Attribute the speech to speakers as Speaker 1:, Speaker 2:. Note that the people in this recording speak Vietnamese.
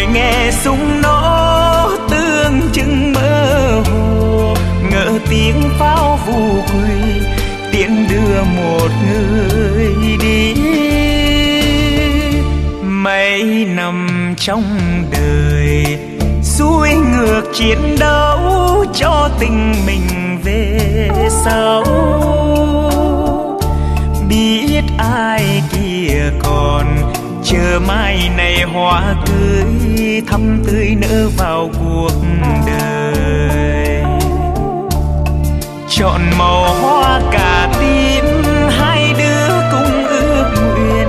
Speaker 1: nghe súng nổ tương chừng mơ hồ, ngỡ tiếng pháo vu quỳ tiễn đưa một người đi. Mấy năm trong đời xuôi ngược chiến đấu cho tình mình về sau, biết ai kia còn chờ mai này hoa cưới thắm tươi nở vào cuộc đời. Chọn màu hoa cả